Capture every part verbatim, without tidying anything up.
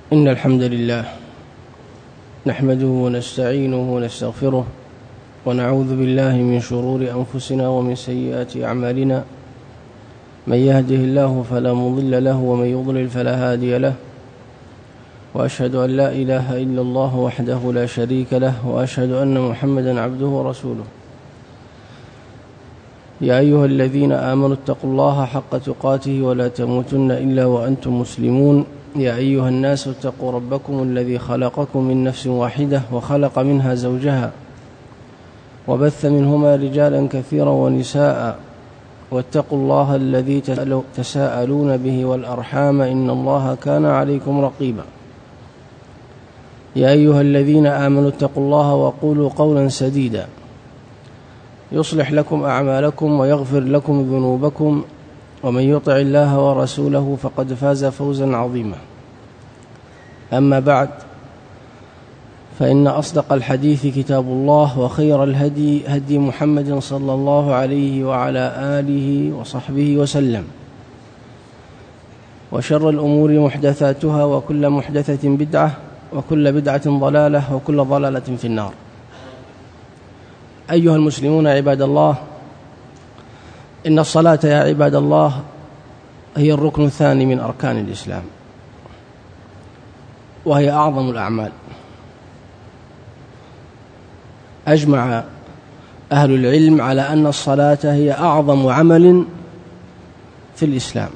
إن الحمد لله نحمده ونستعينه ونستغفره ونعوذ بالله من شرور أنفسنا ومن سيئات أعمالنا. من يهده الله فلا مضل له ومن يضلل فلا هادي له، وأشهد أن لا إله إلا الله وحده لا شريك له، وأشهد أن محمدا عبده ورسوله. يا أيها الذين آمنوا اتقوا الله حق تقاته ولا تموتن إلا وأنتم مسلمون. يا أيها الناس اتقوا ربكم الذي خلقكم من نفس واحدة وخلق منها زوجها وبث منهما رجالا كثيرا ونساء، واتقوا الله الذي تساءلون به والأرحام إن الله كان عليكم رقيبا. يا أيها الذين آمنوا اتقوا الله وقولوا قولا سديدا يصلح لكم أعمالكم ويغفر لكم ذنوبكم، ومن يطع الله ورسوله فقد فاز فوزا عظيما. أما بعد، فإن أصدق الحديث كتاب الله، وخير الهدي هدي محمد صلى الله عليه وعلى آله وصحبه وسلم، وشر الأمور محدثاتها، وكل محدثة بدعة، وكل بدعة ضلالة، وكل ضلالة في النار. أيها المسلمون عباد الله، إن الصلاة يا عباد الله هي الركن الثاني من أركان الإسلام، وهي أعظم الأعمال. أجمع أهل العلم على أن الصلاة هي أعظم عمل في الإسلام،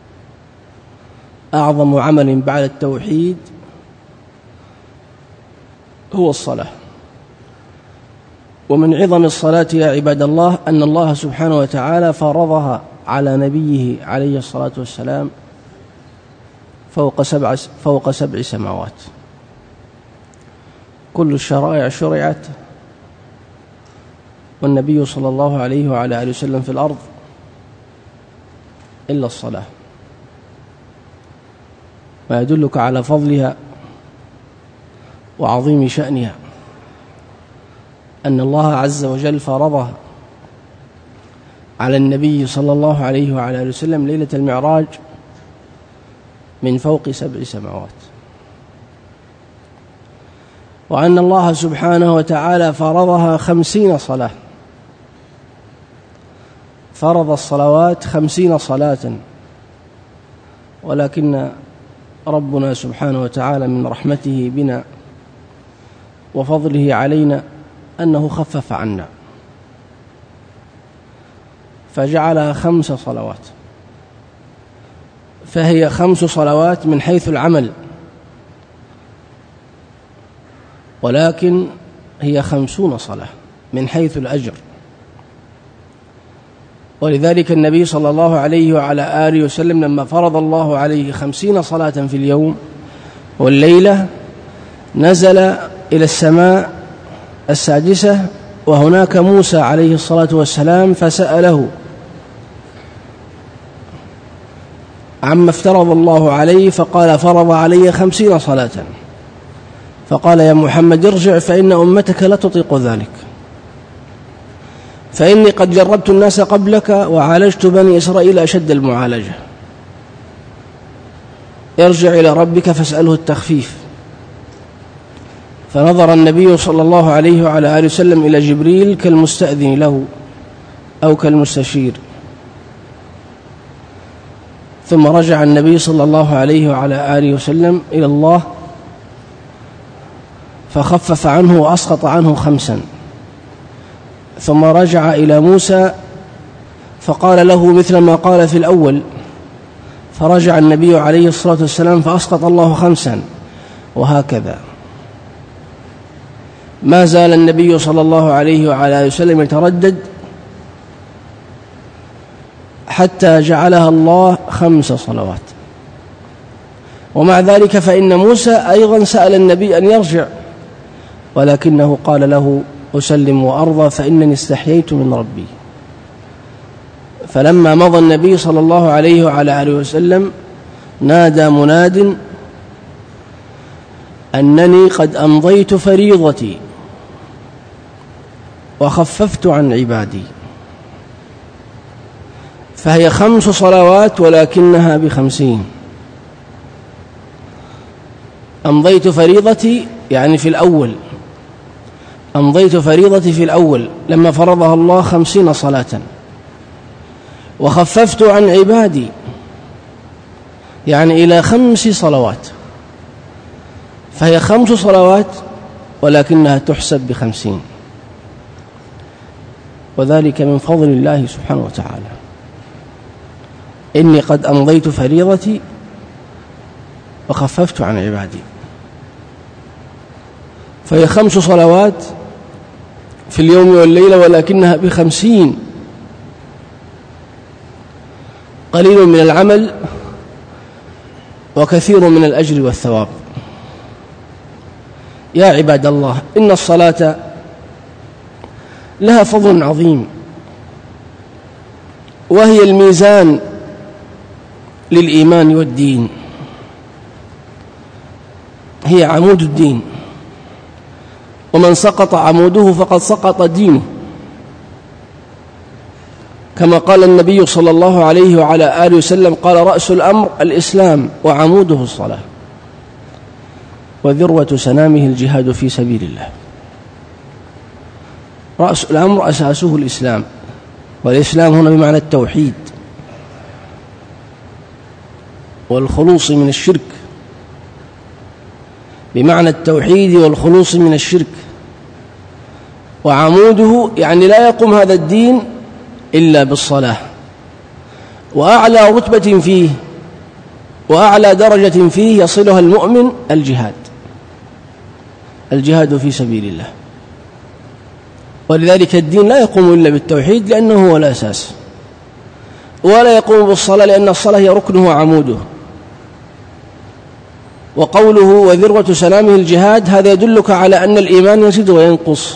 أعظم عمل بعد التوحيد هو الصلاة. ومن عظم الصلاة يا عباد الله أن الله سبحانه وتعالى فرضها على نبيه عليه الصلاة والسلام فوق سبع, فوق سبع سماوات. كل الشرائع شرعت والنبي صلى الله عليه وعلى آله وسلم في الأرض إلا الصلاة، ما يدلك على فضلها وعظيم شأنها أن الله عز وجل فرضها على النبي صلى الله عليه وعلى آله وسلم ليلة المعراج من فوق سبع سماوات، وأن الله سبحانه وتعالى فرضها خمسين صلاة، فرض الصلوات خمسين صلاة، ولكن ربنا سبحانه وتعالى من رحمته بنا وفضله علينا أنه خفف عنا فجعلها خمس صلوات، فهي خمس صلوات من حيث العمل، ولكن هي خمسون صلاة من حيث الأجر. ولذلك النبي صلى الله عليه وعلى آله وسلم لما فرض الله عليه خمسين صلاة في اليوم والليلة نزل إلى السماء السادسة، وهناك موسى عليه الصلاة والسلام فسأله عما افترض الله عليه، فقال فرض علي خمسين صلاة، فقال يا محمد ارجع فإن أمتك لا تطيق ذلك، فإني قد جربت الناس قبلك وعالجت بني إسرائيل أشد المعالجة، ارجع إلى ربك فاسأله التخفيف. فنظر النبي صلى الله عليه وعلى آله وسلم إلى جبريل كالمستأذن له أو كالمستشير، ثم رجع النبي صلى الله عليه وعلى آله وسلم إلى الله فخفف عنه وأسقط عنه خمسا، ثم رجع إلى موسى فقال له مثل ما قال في الأول، فرجع النبي عليه الصلاة والسلام فأسقط الله خمسا، وهكذا. ما زال النبي صلى الله عليه وعلى آله وسلم يتردد حتى جعلها الله خمس صلوات. ومع ذلك فإن موسى أيضا سأل النبي أن يرجع، ولكنه قال له أسلم وأرضى فإنني استحييت من ربي. فلما مضى النبي صلى الله عليه وعلى آله وسلم نادى مناد أنني قد أمضيت فريضتي وخففت عن عبادي. فهي خمس صلوات ولكنها بخمسين، أمضيت فريضتي يعني في الأول، أمضيت فريضتي في الأول لما فرضها الله خمسين صلاة، وخففت عن عبادي يعني إلى خمس صلوات، فهي خمس صلوات ولكنها تحسب بخمسين، وذلك من فضل الله سبحانه وتعالى. إني قد أمضيت فريضتي وخففت عن عبادي، فهي خمس صلوات في اليوم والليلة ولكنها بخمسين، قليل من العمل وكثير من الأجر والثواب. يا عباد الله، إن الصلاة لها فضل عظيم، وهي الميزان للإيمان والدين، هي عمود الدين، ومن سقط عموده فقد سقط دينه، كما قال النبي صلى الله عليه وعلى آله وسلم قال: رأس الأمر الإسلام وعموده الصلاة وذروة سنامه الجهاد في سبيل الله. رأس الأمر أساسه الإسلام، والإسلام هنا بمعنى التوحيد والخلوص من الشرك، بمعنى التوحيد والخلوص من الشرك. وعموده يعني لا يقوم هذا الدين إلا بالصلاة، وأعلى رتبة فيه وأعلى درجة فيه يصلها المؤمن الجهاد، الجهاد في سبيل الله. ولذلك الدين لا يقوم إلا بالتوحيد لأنه هو الأساس، ولا يقوم بالصلاة لأن الصلاة هي ركنه وعموده. وقوله وذروة سنامه الجهاد هذا يدلك على أن الإيمان يزيد وينقص،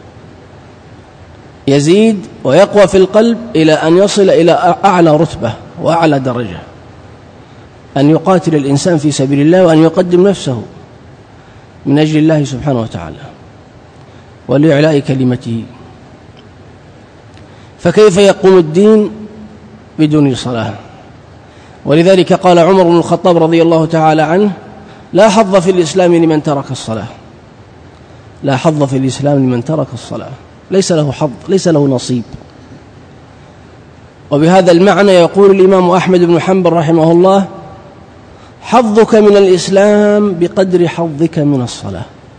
يزيد ويقوى في القلب إلى أن يصل إلى أعلى رتبة وأعلى درجة، أن يقاتل الإنسان في سبيل الله وأن يقدم نفسه من أجل الله سبحانه وتعالى ولإعلاء كلمته. فكيف يقوم الدين بدون صلاة؟ ولذلك قال عمر بن الخطاب رضي الله تعالى عنه: لا حظ في الإسلام لمن ترك الصلاة، لا حظ في الإسلام لمن ترك الصلاة، ليس له حظ، ليس له نصيب. وبهذا المعنى يقول الإمام أحمد بن حنبل رحمه الله: حظك من الإسلام بقدر حظك من الصلاة.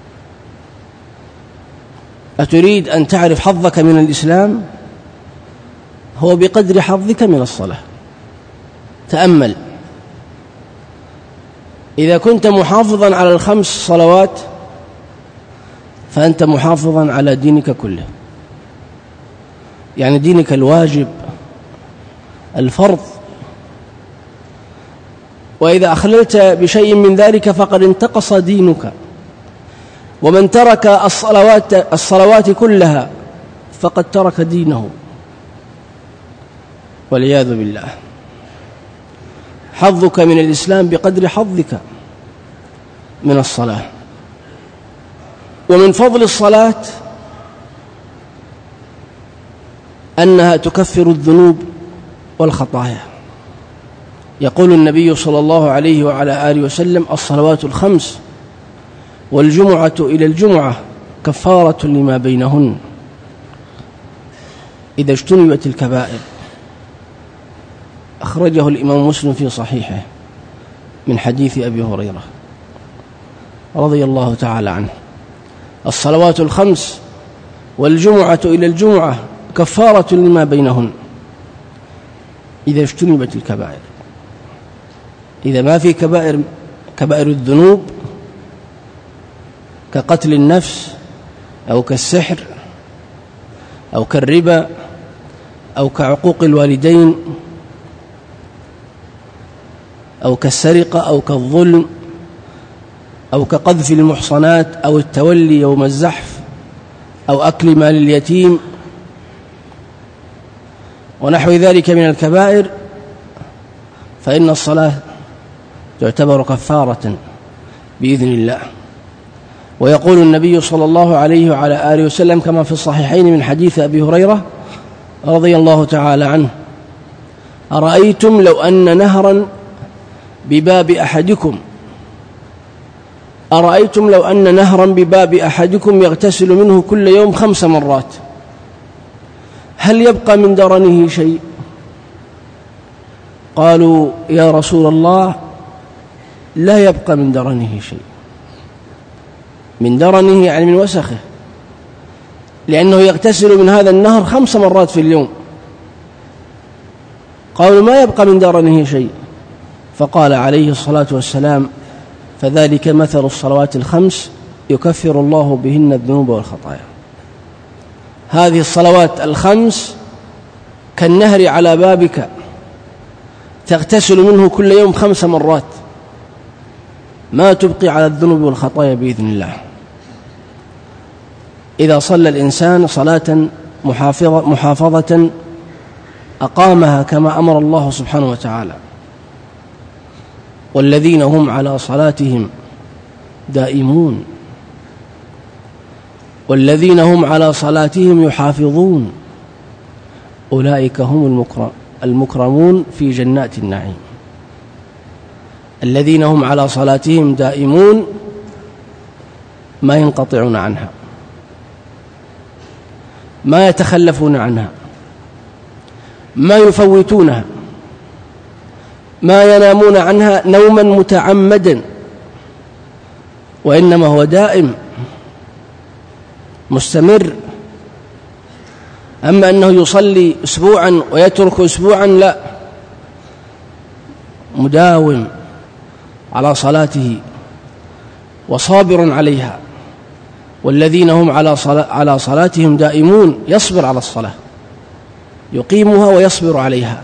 أتريد أن تعرف حظك من الإسلام؟ هو بقدر حظك من الصلاة. تأمل، إذا كنت محافظا على الخمس صلوات فأنت محافظا على دينك كله، يعني دينك الواجب الفرض. وإذا أخللت بشيء من ذلك فقد انتقص دينك. ومن ترك الصلوات, الصلوات كلها فقد ترك دينه والعياذ بالله. حظك من الإسلام بقدر حظك من الصلاة. ومن فضل الصلاة أنها تكفر الذنوب والخطايا. يقول النبي صلى الله عليه وعلى آله وسلم: الصلوات الخمس والجمعة إلى الجمعة كفارة لما بينهن إذا اجتنبت الكبائر. أخرجه الإمام مسلم في صحيحه من حديث أبي هريرة رضي الله تعالى عنه: الصلوات الخمس والجمعة إلى الجمعة كفارة لما بينهن إذا اجتنبت الكبائر. إذا ما في كبائر كبائر الذنوب كقتل النفس أو كالسحر أو كالربا أو كعقوق الوالدين أو كالسرقة أو كالظلم أو كقذف المحصنات أو التولي يوم الزحف أو أكل مال اليتيم ونحو ذلك من الكبائر، فإن الصلاة تعتبر كفارة بإذن الله. ويقول النبي صلى الله عليه وعلى آله وسلم كما في الصحيحين من حديث أبي هريرة رضي الله تعالى عنه: أرأيتم لو أن نهرا بباب أحدكم أرأيتم لو أن نهرا بباب أحدكم يغتسل منه كل يوم خمس مرات هل يبقى من درنه شيء؟ قالوا يا رسول الله لا يبقى من درنه شيء. من درنه يعني من وسخه، لأنه يغتسل من هذا النهر خمس مرات في اليوم. قالوا ما يبقى من درنه شيء. فقال عليه الصلاة والسلام فذلك مثل الصلوات الخمس يكفر الله بهن الذنوب والخطايا. هذه الصلوات الخمس كالنهر على بابك تغتسل منه كل يوم خمس مرات، ما تبقي على الذنوب والخطايا بإذن الله. إذا صلى الإنسان صلاة محافظة, محافظة أقامها كما أمر الله سبحانه وتعالى. والذين هم على صلاتهم دائمون والذين هم على صلاتهم يحافظون أولئك هم المكرمون في جنات النعيم. الذين هم على صلاتهم دائمون ما ينقطعون عنها، ما يتخلفون عنها، ما يفوتونها، ما ينامون عنها نوما متعمدا، وإنما هو دائم مستمر. أما أنه يصلي أسبوعا ويترك أسبوعا، لا، مداوم على صلاته وصابر عليها. والذين هم على على صلاتهم دائمون يصبر على الصلاة، يقيمها ويصبر عليها،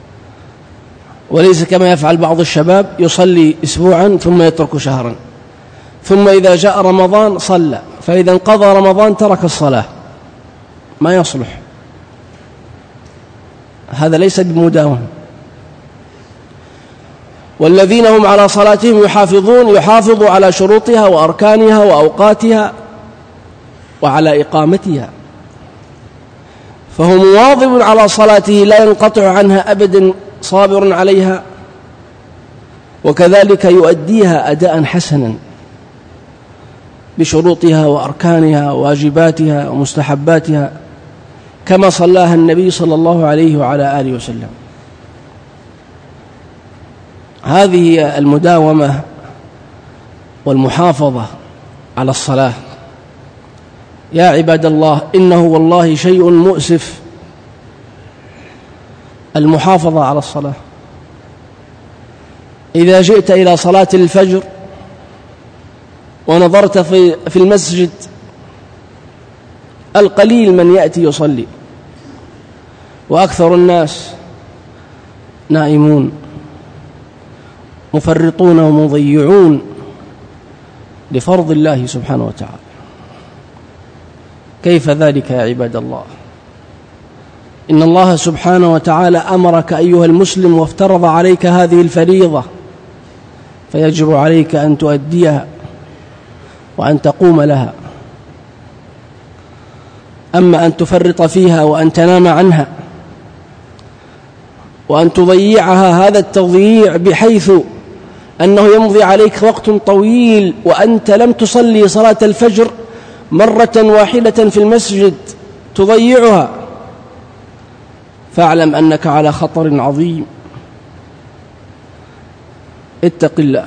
وليس كما يفعل بعض الشباب يصلي أسبوعا ثم يترك شهرا، ثم إذا جاء رمضان صلى، فإذا انقضى رمضان ترك الصلاة. ما يصلح، هذا ليس بمداوم. والذين هم على صلاتهم يحافظون يحافظوا على شروطها وأركانها وأوقاتها وعلى إقامتها، فهو مواظب على صلاته لا ينقطع عنها أبدا، صابر عليها، وكذلك يؤديها أداء حسنا بشروطها وأركانها وواجباتها ومستحباتها كما صلاها النبي صلى الله عليه وعلى آله وسلم. هذه المداومة والمحافظة على الصلاة يا عباد الله إنه والله شيء مؤسف، المحافظة على الصلاة. إذا جئت إلى صلاة الفجر ونظرت في في المسجد القليل من يأتي يصلي، وأكثر الناس نائمون مفرطون ومضيعون لفرض الله سبحانه وتعالى. كيف ذلك يا عباد الله؟ إن الله سبحانه وتعالى أمرك أيها المسلم وافترض عليك هذه الفريضة، فيجب عليك أن تؤديها وأن تقوم لها. أما أن تفرط فيها وأن تنام عنها وأن تضيعها هذا التضييع بحيث أنه يمضي عليك وقت طويل وأنت لم تصلي صلاة الفجر مرة واحدة في المسجد تضيعها، فاعلم أنك على خطر عظيم. اتق الله،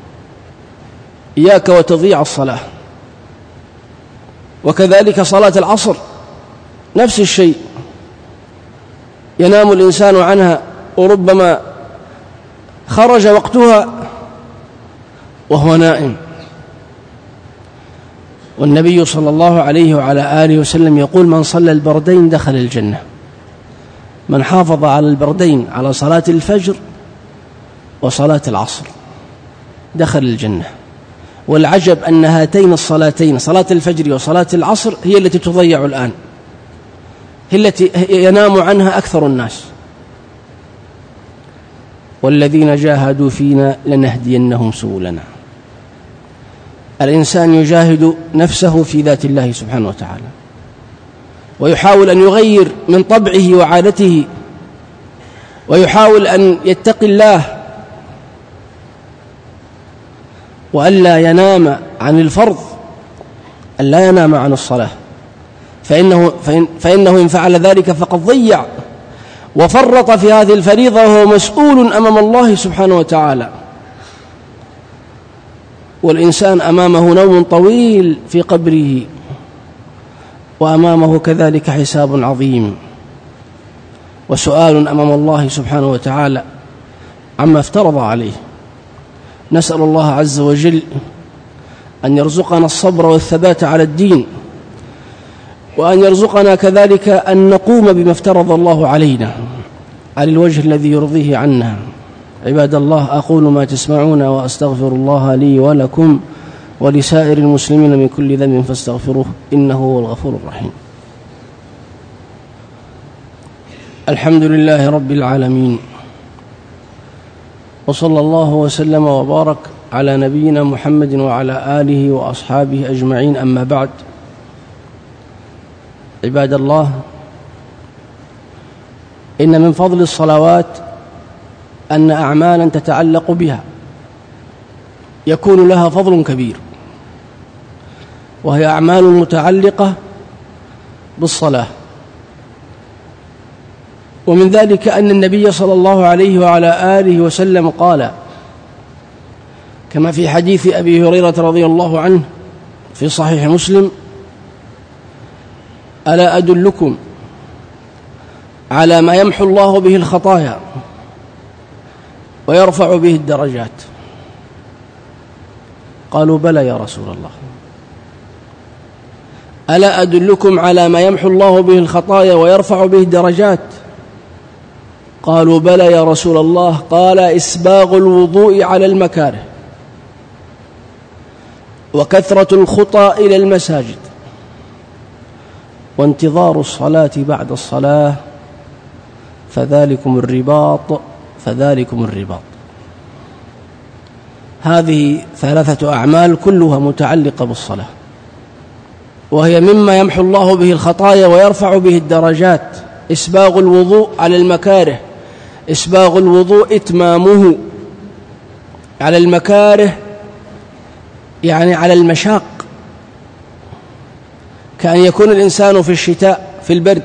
إياك وتضيع الصلاة. وكذلك صلاة العصر نفس الشيء، ينام الإنسان عنها وربما خرج وقتها وهو نائم. والنبي صلى الله عليه وعلى آله وسلم يقول من صلى البردين دخل الجنة. من حافظ على البردين، على صلاة الفجر وصلاة العصر، دخل الجنة. والعجب أن هاتين الصلاتين، صلاة الفجر وصلاة العصر، هي التي تضيع الآن، هي التي ينام عنها أكثر الناس. والذين جاهدوا فينا لنهدينهم سبلنا. الإنسان يجاهد نفسه في ذات الله سبحانه وتعالى، ويحاول أن يغير من طبعه وعادته، ويحاول أن يتقي الله وألا ينام عن الفرض، ألا ينام عن الصلاة، فإنه, فإن فإنه إن فعل ذلك فقد ضيع وفرط في هذه الفريضة، وهو مسؤول أمام الله سبحانه وتعالى. والإنسان أمامه نوم طويل في قبره، وأمامه كذلك حساب عظيم وسؤال أمام الله سبحانه وتعالى عما افترض عليه. نسأل الله عز وجل أن يرزقنا الصبر والثبات على الدين، وأن يرزقنا كذلك أن نقوم بما افترض الله علينا على الوجه الذي يرضيه عنا. عباد الله، أقول ما تسمعون وأستغفر الله لي ولكم ولسائر المسلمين من كل ذنب فاستغفروه إنه هو الغفور الرحيم. الحمد لله رب العالمين، وصلى الله وسلم وبارك على نبينا محمد وعلى آله وأصحابه أجمعين، أما بعد. عباد الله، إن من فضل الصلوات أن أعمالا تتعلق بها يكون لها فضل كبير، وهي أعمال متعلقة بالصلاة. ومن ذلك أن النبي صلى الله عليه وعلى آله وسلم قال كما في حديث أبي هريرة رضي الله عنه في صحيح مسلم: ألا أدلكم على ما يمحو الله به الخطايا ويرفع به الدرجات؟ قالوا: بلى يا رسول الله. ألا أدلكم على ما يمحو الله به الخطايا ويرفع به الدرجات؟ قالوا: بلى يا رسول الله. قال: إسباغ الوضوء على المكاره، وكثرة الخطى إلى المساجد، وانتظار الصلاة بعد الصلاة، فذلكم الرباط فذلكم الرباط. هذه ثلاثة أعمال كلها متعلقة بالصلاة، وهي مما يمحو الله به الخطايا ويرفع به الدرجات. إسباغ الوضوء على المكاره، إسباغ الوضوء إتمامه على المكاره يعني على المشاق، كأن يكون الإنسان في الشتاء في البرد،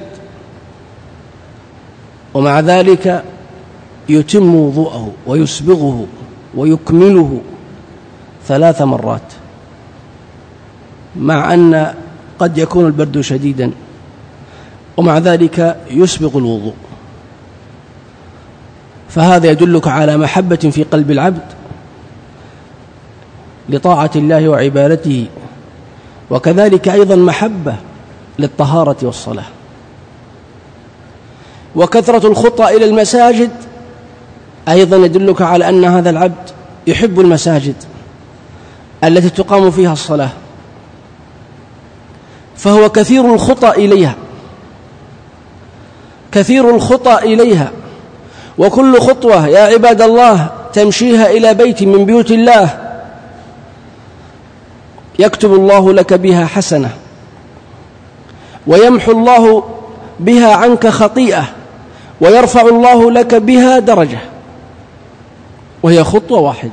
ومع ذلك يتم وضوءه ويسبغه ويكمله ثلاث مرات، مع أن قد يكون البرد شديدا، ومع ذلك يسبغ الوضوء. فهذا يدلك على محبة في قلب العبد لطاعة الله وعبادته، وكذلك أيضا محبة للطهارة والصلاة. وكثرة الخطى إلى المساجد أيضا يدلك على أن هذا العبد يحب المساجد التي تقام فيها الصلاة، فهو كثير الخطى إليها، كثير الخطى إليها. وكل خطوة يا عباد الله تمشيها إلى بيت من بيوت الله يكتب الله لك بها حسنة، ويمحو الله بها عنك خطيئة، ويرفع الله لك بها درجة، وهي خطوة واحدة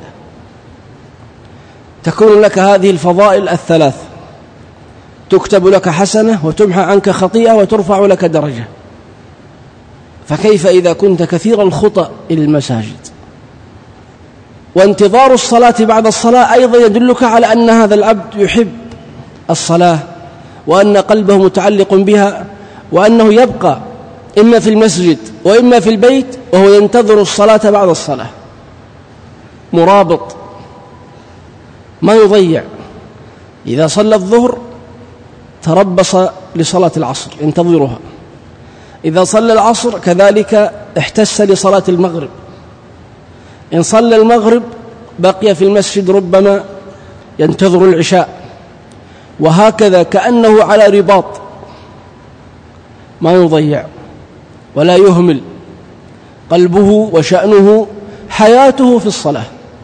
تكون لك هذه الفضائل الثلاث: تكتب لك حسنة، وتمحى عنك خطيئة، وترفع لك درجة. فكيف إذا كنت كثير الخطأ إلى المساجد؟ وانتظار الصلاة بعد الصلاة أيضا يدلك على أن هذا العبد يحب الصلاة، وأن قلبه متعلق بها، وأنه يبقى إما في المسجد وإما في البيت وهو ينتظر الصلاة بعد الصلاة، مرابط ما يضيع. إذا صلى الظهر تربص لصلاة العصر ينتظرها، إذا صلى العصر كذلك احتس لصلاة المغرب، إن صلى المغرب بقي في المسجد ربما ينتظر العشاء، وهكذا كأنه على رباط ما يضيع ولا يهمل، قلبه وشأنه حياته في الصلاة.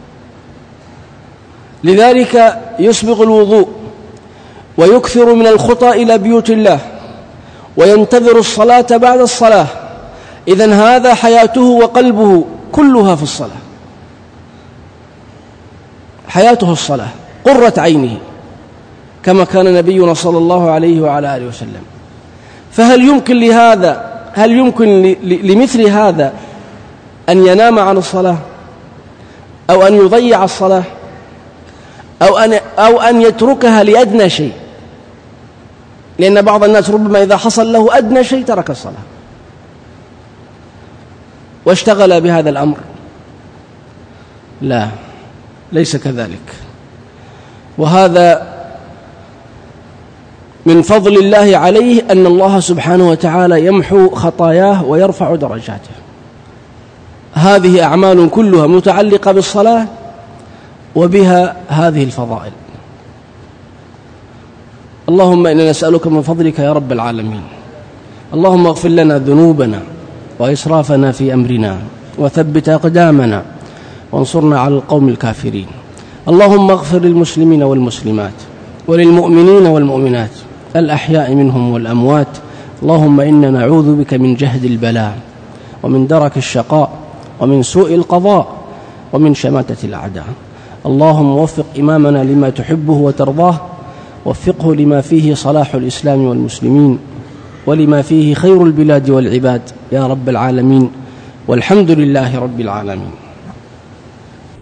لذلك يسبغ الوضوء ويكثر من الخطى إلى بيوت الله، وينتظر الصلاة بعد الصلاة. إذن هذا حياته وقلبه كلها في الصلاة، حياته الصلاة قرة عينه، كما كان نبينا صلى الله عليه وعلى آله وسلم. فهل يمكن لهذا هل يمكن لمثل هذا أن ينام عن الصلاة أو أن يضيع الصلاة أو أن, أو أن يتركها لأدنى شيء؟ لأن بعض الناس ربما إذا حصل له أدنى شيء ترك الصلاة واشتغل بهذا الأمر. لا، ليس كذلك. وهذا من فضل الله عليه أن الله سبحانه وتعالى يمحو خطاياه ويرفع درجاته. هذه أعمال كلها متعلقة بالصلاة وبها هذه الفضائل. اللهم إنا نسألك من فضلك يا رب العالمين. اللهم اغفر لنا ذنوبنا وإسرافنا في أمرنا وثبت أقدامنا وانصرنا على القوم الكافرين. اللهم اغفر للمسلمين والمسلمات وللمؤمنين والمؤمنات الأحياء منهم والأموات. اللهم إنا نعوذ بك من جهد البلاء ومن درك الشقاء ومن سوء القضاء ومن شماتة الأعداء. اللهم وفق إمامنا لما تحبه وترضاه، وفقه لما فيه صلاح الإسلام والمسلمين ولما فيه خير البلاد والعباد يا رب العالمين، والحمد لله رب العالمين.